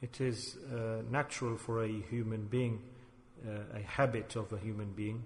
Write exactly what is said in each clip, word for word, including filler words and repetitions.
it is uh, natural for a human being, uh, a habit of a human being,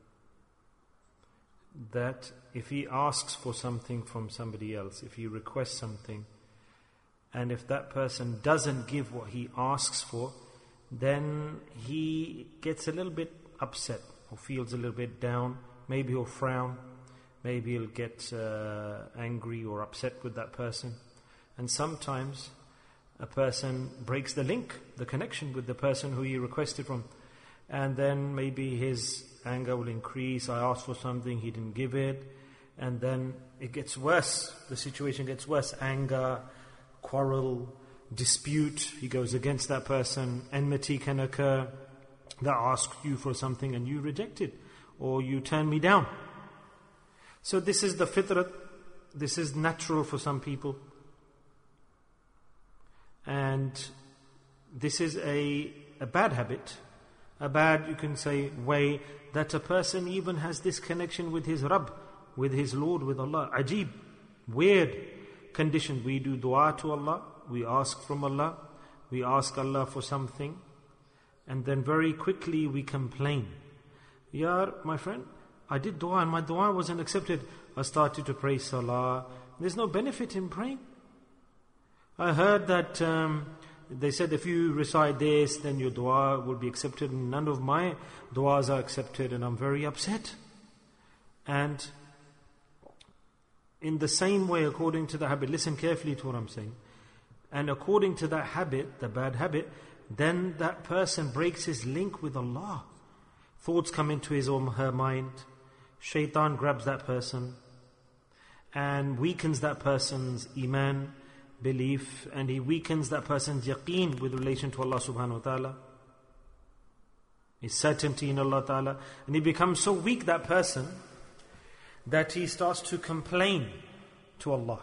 that if he asks for something from somebody else, if he requests something, and if that person doesn't give what he asks for, then he gets a little bit upset or feels a little bit down. Maybe he'll frown, maybe he'll get uh, angry or upset with that person. And sometimes a person breaks the link, the connection with the person who he requested from. And then maybe his anger will increase. I asked for something, he didn't give it. And then it gets worse. The situation gets worse. Anger, quarrel, dispute. He goes against that person. Enmity can occur. That asked you for something and you reject it. Or you turn me down. So this is the fitrat. This is natural for some people. And this is a, a bad habit. A bad, you can say, way that a person even has this connection with his Rabb, with his Lord, with Allah. Ajib, weird condition. We do dua to Allah, we ask from Allah, we ask Allah for something, and then very quickly we complain. Ya, my friend, I did dua and my dua wasn't accepted. I started to pray salah. There's no benefit in praying. I heard that um, they said if you recite this, then your dua will be accepted. And none of my duas are accepted, and I'm very upset. And in the same way, according to the habit, listen carefully to what I'm saying. And according to that habit, the bad habit, then that person breaks his link with Allah. Thoughts come into his or her mind. Shaitan grabs that person and weakens that person's iman, belief, and he weakens that person's yaqeen with relation to Allah subhanahu wa ta'ala, his certainty in Allah ta'ala, and he becomes so weak, that person, that he starts to complain to Allah.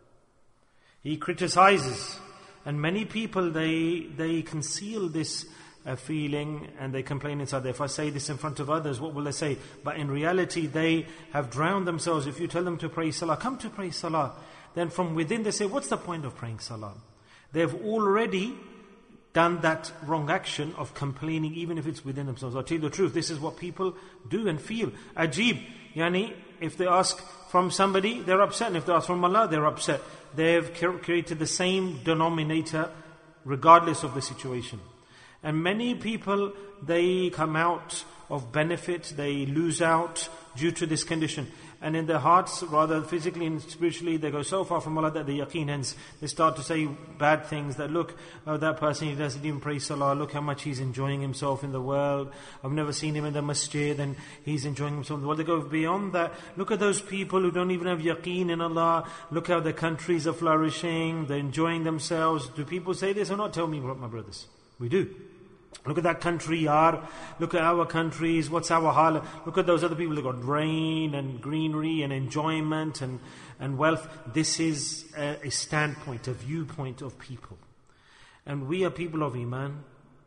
He criticizes, and many people, they they conceal this uh, feeling and they complain inside. If I say this in front of others, what will they say? But in reality, they have drowned themselves. If you tell them to pray salah, come to pray salah, then from within they say, what's the point of praying salah? They've already done that wrong action of complaining, even if it's within themselves. I'll tell you the truth, this is what people do and feel. Ajib, yani, if they ask from somebody, they're upset. And if they ask from Allah, they're upset. They've created the same denominator regardless of the situation. And many people, they come out of benefit, they lose out due to this condition. And in their hearts, rather physically and spiritually, they go so far from Allah that the yaqeen, hence they start to say bad things, that look, oh, that person, he doesn't even pray salah, look how much he's enjoying himself in the world. I've never seen him in the masjid and he's enjoying himself in the world. They go beyond that. Look at those people who don't even have yaqeen in Allah. Look how their countries are flourishing, they're enjoying themselves. Do people say this or not? Tell me, my brothers. We do. Look at that country, yaar. Look at our countries. What's our hal? Look at those other people. They've got rain and greenery and enjoyment and, and wealth. This is a, a standpoint, a viewpoint of people. And we are people of iman,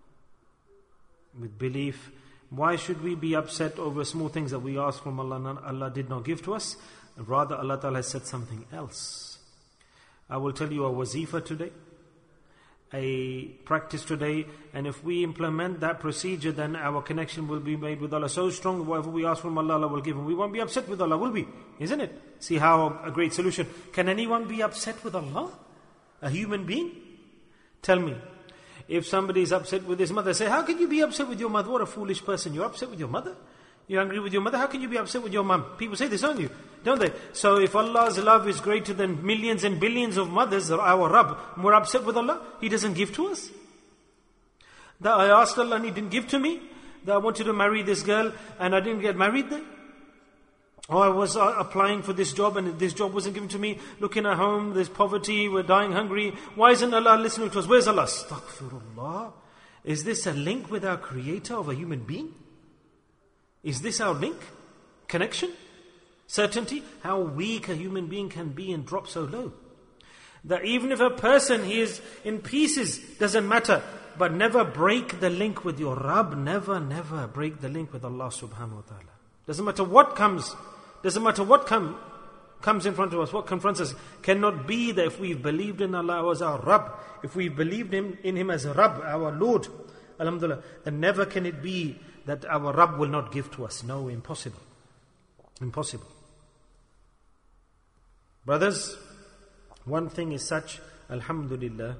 with belief. Why should we be upset over small things that we ask from Allah and Allah did not give to us? Rather, Allah Ta'ala has said something else. I will tell you a wazifa today, a practice today, and if we implement that procedure, then our connection will be made with Allah so strong, whatever we ask from Allah, Allah will give, and we won't be upset with Allah, will we? Isn't it? See how a great solution. Can anyone be upset with Allah? A human being? Tell me. If somebody is upset with his mother, say, how can you be upset with your mother? What a foolish person. You're upset with your mother? You're angry with your mother? How can you be upset with your mum? People say this, don't you? Don't they? So if Allah's love is greater than millions and billions of mothers, our Rabb, we're upset with Allah, He doesn't give to us. That I asked Allah and He didn't give to me. That I wanted to marry this girl and I didn't get married there. Or I was uh, applying for this job and this job wasn't given to me. Looking at home, there's poverty, we're dying hungry. Why isn't Allah listening to us? Where's Allah? Astaghfirullah. Is this a link with our Creator of a human being? Is this our link? Connection? Certainty? How weak a human being can be and drop so low. That even if a person, he is in pieces, doesn't matter. But never break the link with your Rabb. Never, never break the link with Allah subhanahu wa ta'ala. Doesn't matter what comes. Doesn't matter what come, comes in front of us, what confronts us, cannot be that if we've believed in Allah as our Rabb, if we've believed in, in Him as a Rabb, our Lord, alhamdulillah, then never can it be that our Rabb will not give to us. No, impossible. Impossible. Brothers, one thing is such, alhamdulillah,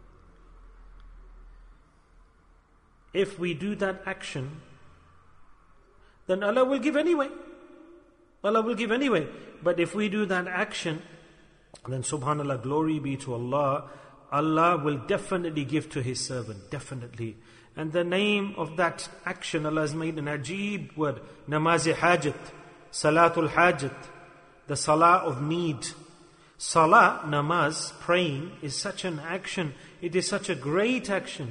if we do that action, then Allah will give anyway. Allah will give anyway. But if we do that action, then subhanallah, glory be to Allah, Allah will definitely give to His servant, definitely. And the name of that action, Allah has made an ajib word, namaz-e hajat, salatul hajat, the salah of need. Salah, namaz, praying, is such an action, it is such a great action,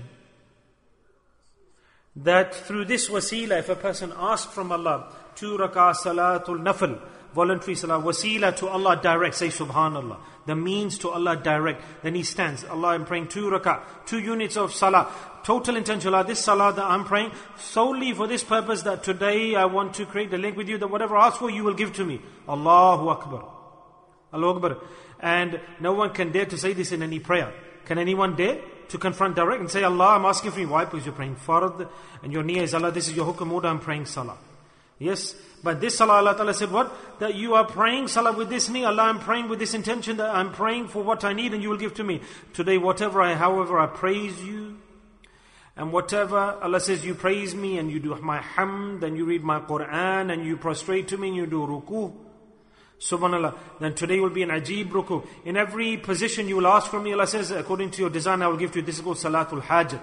that through this wasila, if a person asks from Allah, two rak'ah salatul nafl, voluntary salah, wasila to Allah direct, say subhanallah, the means to Allah direct, then he stands, Allah, I'm praying two rak'ah, two units of salah, total intention, Allah, this salah that I'm praying, solely for this purpose, that today I want to create a link with you, that whatever I ask for, you will give to me. Allahu Akbar. Allahu Akbar. And no one can dare to say this in any prayer. Can anyone dare to confront direct and say, Allah, I'm asking for you? Why? Because you're praying fard, and your niyyah is, Allah, this is your hukum order, I'm praying salah. Yes, but this salah, Allah Ta'ala said what? That you are praying salah with this niyyah, Allah, I'm praying with this intention, that I'm praying for what I need and you will give to me. Today, whatever I, however I praise you, and whatever, Allah says you praise me and you do my hamd, and you read my Quran, and you prostrate to me and you do ruku, subhanallah, then today will be an ajib ruku. In every position you will ask from me, Allah says, according to your design, I will give to you. This is called salatul hajat,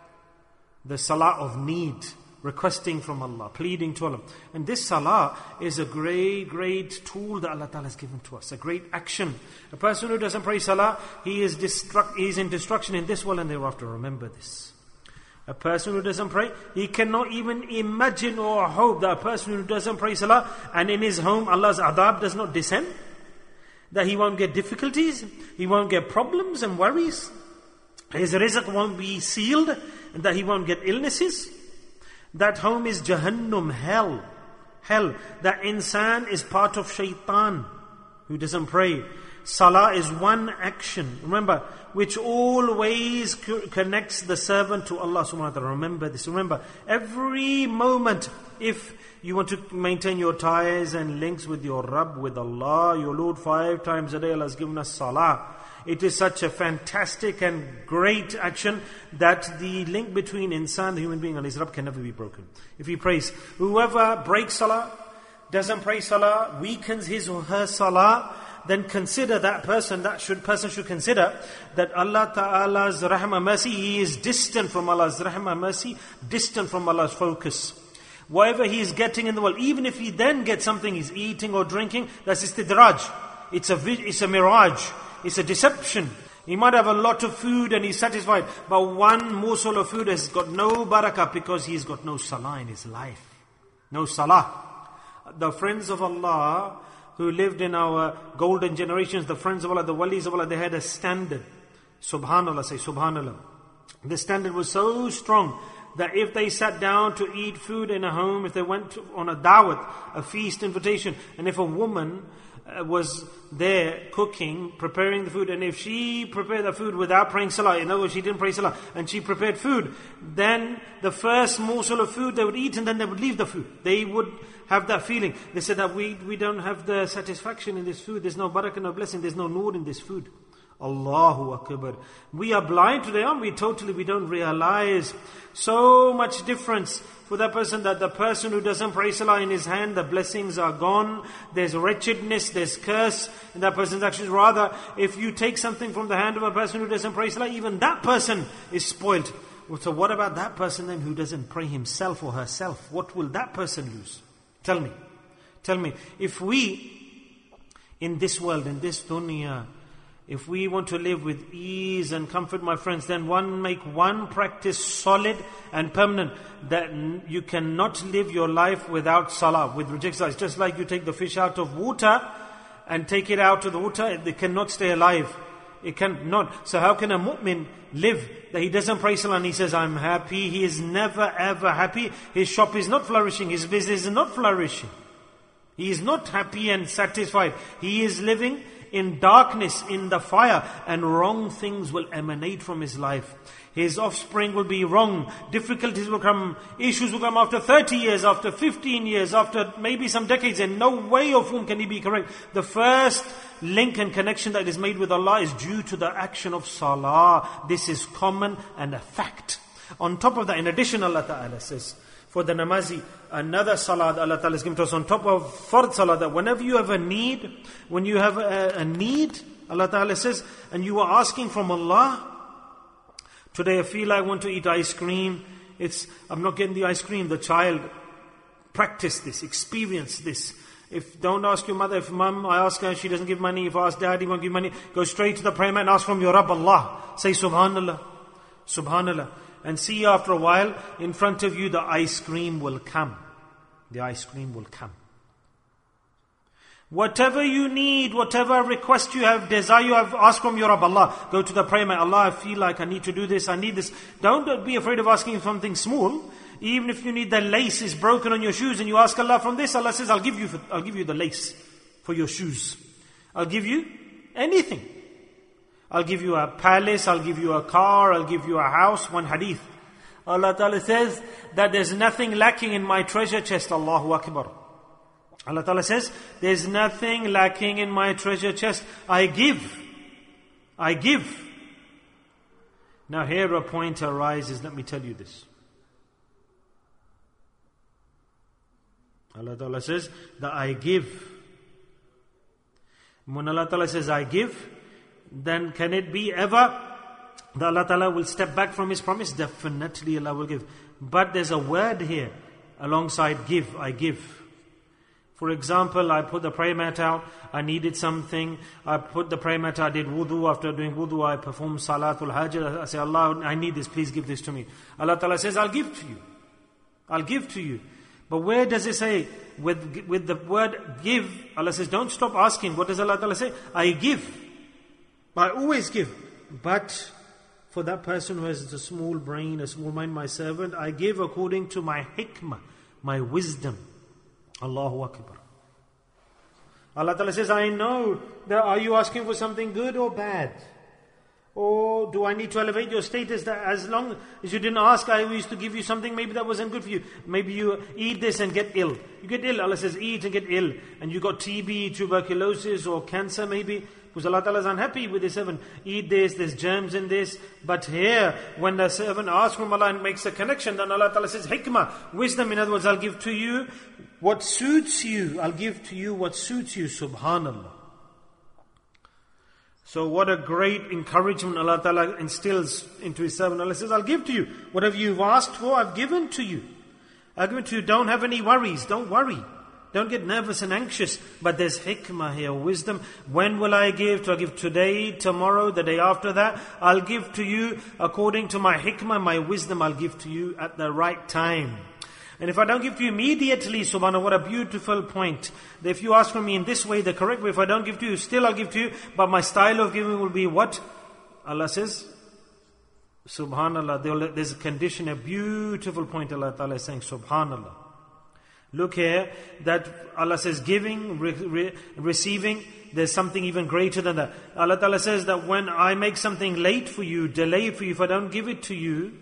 the salah of need, requesting from Allah, pleading to Allah. And this salah is a great, great tool that Allah Ta'ala has given to us, a great action. A person who doesn't pray salah, he is destruct, he is in destruction in this world and thereafter. Remember this. A person who doesn't pray, he cannot even imagine or hope that a person who doesn't pray salah and in his home Allah's adab does not descend, that he won't get difficulties, he won't get problems and worries, his rizq won't be sealed, and that he won't get illnesses. That home is Jahannam, hell. Hell. That insan is part of shaitan who doesn't pray. Salah is one action, remember, which always co- connects the servant to Allah subhanahu wa ta'ala. Remember this. Remember, every moment, if you want to maintain your ties and links with your Rabb, with Allah, your Lord, five times a day, Allah has given us salah. It is such a fantastic and great action that the link between insan, the human being, and his Rabb can never be broken. If he prays, whoever breaks salah, doesn't pray salah, weakens his or her salah, then consider that person, that should person should consider that Allah Ta'ala's rahmah mercy, he is distant from Allah's rahmah mercy, distant from Allah's focus. Whatever he is getting in the world, even if he then gets something, he's eating or drinking, that's istidraj. It's a, it's a mirage. It's a deception. He might have a lot of food and he's satisfied, but one morsel of food has got no barakah because he's got no salah in his life. No salah. The friends of Allah who lived in our golden generations, the friends of Allah, the walis of Allah, they had a standard. Subhanallah, say Subhanallah. The standard was so strong that if they sat down to eat food in a home, if they went to, on a dawat, a feast invitation, and if a woman uh, was there cooking, preparing the food, and if she prepared the food without praying salah, in other words, she didn't pray salah, and she prepared food, then the first morsel of food they would eat and then they would leave the food. They would have that feeling. They said that we, we don't have the satisfaction in this food, there's no barakah, no blessing, there's no nur in this food. Allahu Akbar. We are blind today, aren't we? Totally, we don't realize so much difference for that person, that the person who doesn't pray salah in his hand, the blessings are gone, there's wretchedness, there's curse in that person's actions. Rather, if you take something from the hand of a person who doesn't pray salah, even that person is spoiled. So what about that person then who doesn't pray himself or herself? What will that person lose? Tell me. Tell me. If we, in this world, in this dunya, if we want to live with ease and comfort, my friends, then one make one practice solid and permanent, that you cannot live your life without salah, with reject salah. It's just like you take the fish out of water and take it out of the water, it cannot stay alive. It cannot. So how can a mu'min live that he doesn't pray salah and he says, I'm happy? He is never ever happy. His shop is not flourishing. His business is not flourishing. He is not happy and satisfied. He is living in darkness, in the fire, and wrong things will emanate from his life. His offspring will be wrong. Difficulties will come. Issues will come after thirty years, after fifteen years, after maybe some decades. And no way of whom can he be correct. The first link and connection that is made with Allah is due to the action of salah. This is common and a fact. On top of that, in addition, Allah Ta'ala says, for the namazi, another salah that Allah Ta'ala has given to us on top of fard salah, that whenever you have a need, when you have a, a need, Allah Ta'ala says, and you are asking from Allah, today I feel like I want to eat ice cream, it's, I'm not getting the ice cream, the child, practice this, experience this. If, don't ask your mother, if mum, I ask her, she doesn't give money, if I ask dad, he won't give money, go straight to the prayer mat and ask from your Rabb Allah. Say Subhanallah, Subhanallah. And see after a while, in front of you the ice cream will come. The ice cream will come. Whatever you need, whatever request you have, desire you have, ask from your Rabb Allah. Go to the prayer mat, Allah, I feel like I need to do this, I need this. Don't be afraid of asking something small. Even if you need the lace is broken on your shoes and you ask Allah from this, Allah says, I'll give you, for, I'll give you the lace for your shoes. I'll give you anything. I'll give you a palace, I'll give you a car, I'll give you a house. One hadith. Allah Ta'ala says that there's nothing lacking in my treasure chest. Allahu Akbar. Allah Ta'ala says, there's nothing lacking in my treasure chest. I give. I give. Now here a point arises, let me tell you this. Allah Ta'ala says that I give. When Allah Ta'ala says I give, then can it be ever that Allah Ta'ala will step back from His promise? Definitely Allah will give. But there's a word here alongside give, I give. For example, I put the prayer mat out, I needed something, I put the prayer mat out, I did wudu, after doing wudu I performed salatul hajj, I say, Allah, I need this, please give this to me. Allah Ta'ala says, I'll give to you. I'll give to you. But where does it say, with, with the word give, Allah says, don't stop asking. What does Allah Ta'ala say? I give. I always give. But for that person who has a small brain, a small mind, my servant, I give according to my hikmah, my wisdom. Allahu Akbar. Allah Ta'ala says, I know that are you asking for something good or bad? Or do I need to elevate your status that as long as you didn't ask, I used to give you something maybe that wasn't good for you. Maybe you eat this and get ill. You get ill, Allah says eat and get ill. And you got T B, tuberculosis or cancer maybe. Because Allah Ta'ala is unhappy with the servant. Eat this, there's germs in this. But here, when the servant asks from Allah and makes a connection, then Allah Ta'ala says hikmah, wisdom. In other words, I'll give to you what suits you. I'll give to you what suits you. Subhanallah. So what a great encouragement Allah Ta'ala instills into His servant. Allah says, I'll give to you. Whatever you've asked for, I've given to you. I've given to you. Don't have any worries. Don't worry. Don't get nervous and anxious. But there's hikmah here, wisdom. When will I give? Do I give today, tomorrow, the day after that? I'll give to you according to my hikmah, my wisdom. I'll give to you at the right time. And if I don't give to you immediately, subhanAllah, what a beautiful point. That if you ask from me in this way, the correct way, if I don't give to you, still I'll give to you. But my style of giving will be what? Allah says, subhanAllah, there's a condition, a beautiful point Allah Ta'ala is saying, subhanAllah. Look here, that Allah says giving, re, re, receiving, there's something even greater than that. Allah Ta'ala says that when I make something late for you, delayed for you, if I don't give it to you,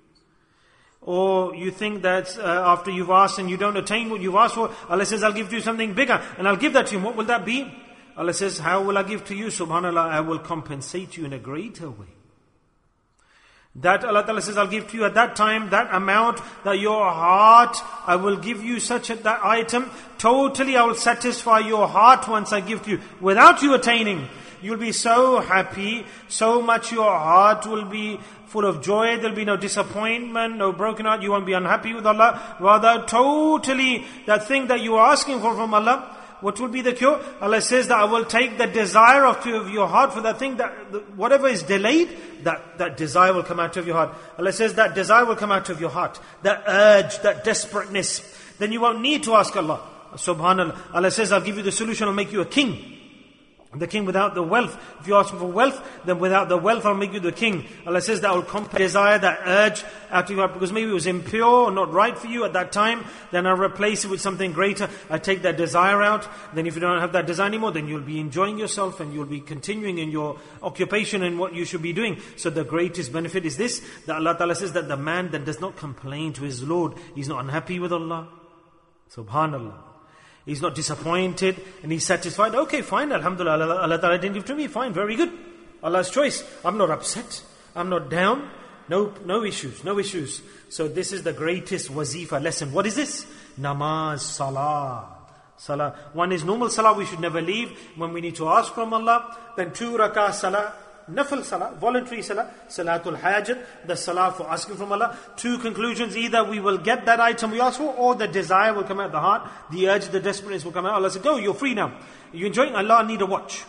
or you think that uh, after you've asked and you don't attain what you've asked for, Allah says, I'll give you something bigger, and I'll give that to you. What will that be? Allah says, how will I give to you? Subhanallah, I will compensate you in a greater way. That Allah Ta'ala says, I'll give to you at that time, that amount, that your heart, I will give you such a, that item, totally I will satisfy your heart once I give to you, without you attaining. You'll be so happy, so much your heart will be full of joy, there'll be no disappointment, no broken heart, you won't be unhappy with Allah. Rather, totally, that thing that you are asking for from Allah, what will be the cure? Allah says that I will take the desire of, of your heart for that thing, that whatever is delayed, that, that desire will come out of your heart. Allah says that desire will come out of your heart. That urge, that desperateness. Then you won't need to ask Allah. Subhanallah. Allah says, I'll give you the solution, I'll make you a king. The king without the wealth. If you ask for wealth, then without the wealth I'll make you the king. Allah says that will compel desire, that urge out of your heart, because maybe it was impure or not right for you at that time. Then I'll replace it with something greater. I take that desire out. Then if you don't have that desire anymore, then you'll be enjoying yourself and you'll be continuing in your occupation and what you should be doing. So the greatest benefit is this, that Allah Ta'ala says that the man that does not complain to his Lord, he's not unhappy with Allah. Subhanallah. He's not disappointed and he's satisfied. Okay, fine, alhamdulillah, Allah, Allah Ta'ala didn't give to me, fine, very good. Allah's choice. I'm not upset. I'm not down. No, no issues, no issues. So this is the greatest wazifa lesson. What is this? Namaz, salah. Salah. One is normal salah, we should never leave when we need to ask from Allah. Then two rakah salah. Nafil salah, voluntary salah, salatul hajat, the salah for asking from Allah. Two conclusions, either we will get that item we ask for, or the desire will come out of the heart, the urge, the desperateness will come out. Allah said, go, you're free now. You're enjoying Allah, I need a watch.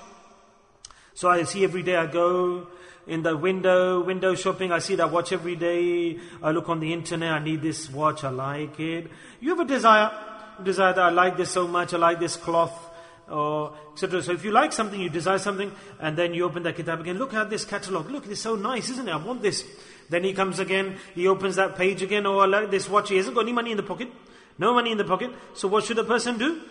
So I see every day I go in the window, window shopping, I see that watch every day. I look on the internet, I need this watch, I like it. You have a desire, desire that I like this so much, I like this cloth, or et cetera. So if you like something, you desire something, and then you open that kitab again, look at this catalogue, look, it's so nice, isn't it? I want this. Then he comes again, he opens that page again, oh, I like this watch, he hasn't got any money in the pocket, no money in the pocket. So what should a person do?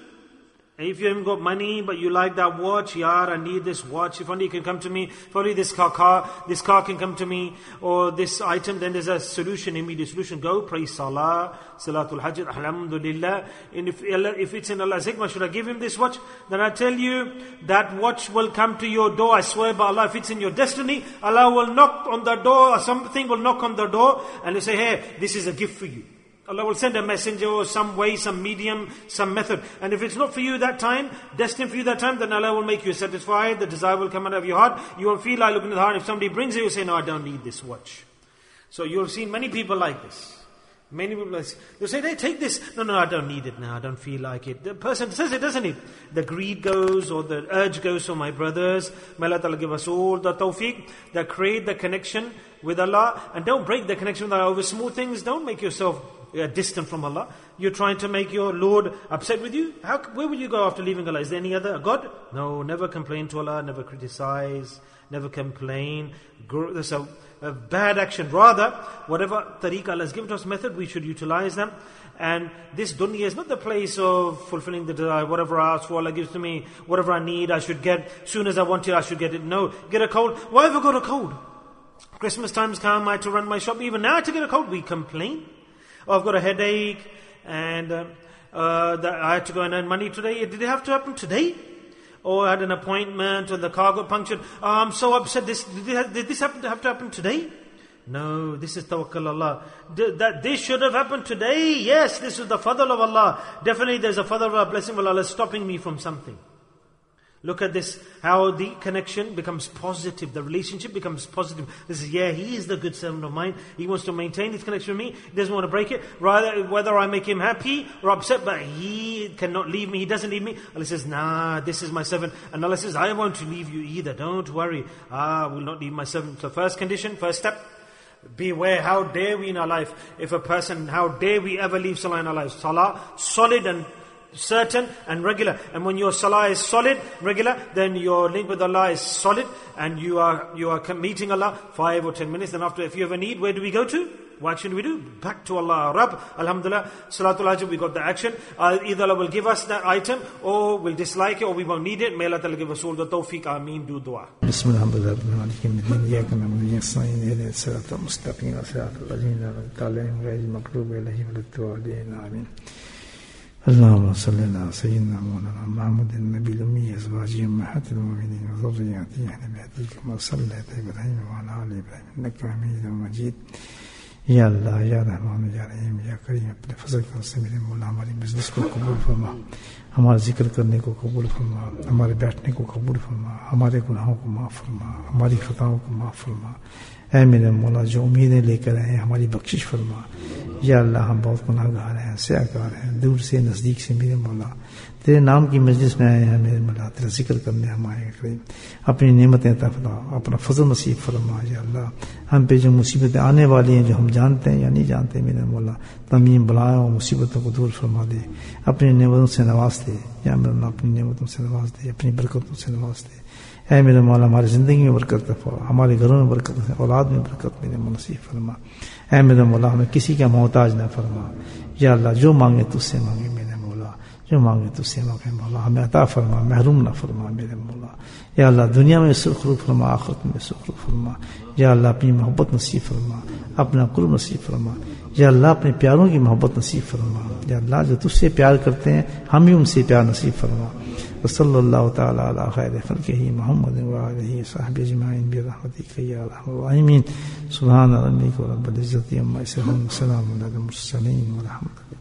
If you haven't got money, but you like that watch, yaar, I need this watch. If only you can come to me, if only this car, car, this car can come to me, or this item, then there's a solution, immediate solution. Go, pray salah, salatul hajj, alhamdulillah. And if, if it's in Allah's hikmah, should I give him this watch? Then I tell you, that watch will come to your door, I swear by Allah. If it's in your destiny, Allah will knock on the door, or something will knock on the door, and they say, hey, this is a gift for you. Allah will send a messenger or some way, some medium, some method. And if it's not for you that time, destined for you that time, then Allah will make you satisfied. The desire will come out of your heart. You will feel like looking at the heart. If somebody brings it, you say, no, I don't need this watch. So you've seen many people like this. Many people, they'll say, hey, take this. No, no, I don't need it now. I don't feel like it. The person says it, doesn't it? The greed goes, or the urge goes. So my brothers, may Allah Ta'ala give us all the tawfiq, that create the connection with Allah. And don't break the connection with Allah over small things. Don't make yourself uh, distant from Allah. You're trying to make your Lord upset with you. How, where will you go after leaving Allah? Is there any other God? No, never complain to Allah, never criticize, never complain. That's a, a bad action. Rather, whatever tariq Allah has given to us, method, we should utilize them. And this dunya is not the place of fulfilling the desire. Whatever I ask for, Allah gives to me. Whatever I need, I should get. Soon as I want it, I should get it. No, get a cold. Why have I got a cold? Christmas time's come, I had to run my shop. Even now I had to get a cold. We complain. Oh, I've got a headache, and uh, uh, that I had to go and earn money today. Did it have to happen today? Or I had an appointment, or the car got punctured. Oh, I'm so upset. This, did this happen to have to happen today? No, this is tawakkal Allah. Did, that this should have happened today. Yes, this is the fadl of Allah. Definitely there's a fadl of Allah, blessing of Allah stopping me from something. Look at this, how the connection becomes positive, the relationship becomes positive. This is, yeah, he is the good servant of mine. He wants to maintain his connection with me. He doesn't want to break it. Rather, whether I make him happy or upset, but he cannot leave me. He doesn't leave me. Allah says, nah, this is my servant. And Allah says, I won't leave you either. Don't worry. Ah, I will not leave my servant. So first condition, first step, beware, how dare we in our life, if a person, how dare we ever leave salah in our lives. Salah, solid and certain and regular. And when your salah is solid, regular, then your link with Allah is solid, and you are you are meeting Allah five or ten minutes. Then after, if you have a need, where do we go to? What should we do? Back to Allah, Rabb. Alhamdulillah, Salatul Hajj, we got the action. Uh, either Allah will give us that item, or we'll dislike it, or we won't need it. May Allah Ta'ala give us all the tawfiq. Ameen. Do dua. Bismillah. اللهم صل على سيدنا مولانا محمد النبي الأمي أزواجه أمهات المؤمنين وذرياته أهل بيته كما صليت إبراهيم وعلى آل إبراهيم إنك حميد مجيد या अल्लाह या रहमान या रहीम या करीम अपने फजल से मेरे मौला हमारी मजलिस को कबूल फरमा, हमारे जिक्र करने को कबूल फरमा, हमारे बैठने को कबूल फरमा, हमारे गुनाहों को माफ़ फरमा, हमारी खताओं को माफ़ फरमा। ऐ मेरे मौला जो उम्मीदें लेकर आए हमारी बख्शिश फरमा। या अल्लाह हम बहुत गुनाहगार हैं, स्याहकार हैं, दूर से नज़दीक से मेरे मौला तेरे नाम की मजलिस में आए हैं मेरे मौला, तेरा जिक्र करने हम आए हैं करीम, अपनी नेमतें अता फरमा, अपना फजल नसीब फरमा। या अल्लाह हम पे जो मुसीबतें आने वाली हैं, जो हम जानते हैं या नहीं जानते मेरे मौला, तमाम बलाओं और मुसीबतों को दूर फरमा दे, अपनी नेमतों से नवाज दे دے، یا میرے اللہ اپنی نعمتوں سے نواز دے، اپنی برکتوں سے نواز دے۔ اے میرے مولا ہماری زندگی میں برکت فرما، ہمارے گھروں میں برکت، اولاد میں برکت میرے نصیب فرما۔ اے میرے مولا ہمیں کسی کا محتاج نہ فرما، یا اللہ جو مانگے تجھ سے مانگے میرے مولا، جو مانگے تجھ سے مانگے مولا، ہمیں عطا فرما، محروم نہ فرما میرے مولا۔ یا اللہ دنیا میں سرخرو فرما، آخرت میں سرخرو فرما۔ یا اللہ اپنی محبت نصیب فرما، اپنا قرب نصیب فرما۔ یا اللہ اپنے پیاروں کی محبت نصیب فرما۔ یا اللہ جو تجھ سے پیار کرتے ہیں ہم بھی ان سے پیار نصیب فرما۔ وصلی اللہ تعالی علی خیر خلقہ محمد وآلہ وصحبہ اجمعین برحمتک یا ارحم الراحمین۔ سبحان ربک رب العزۃ عما یصفون، وسلام علی المرسلین والحمد للہ۔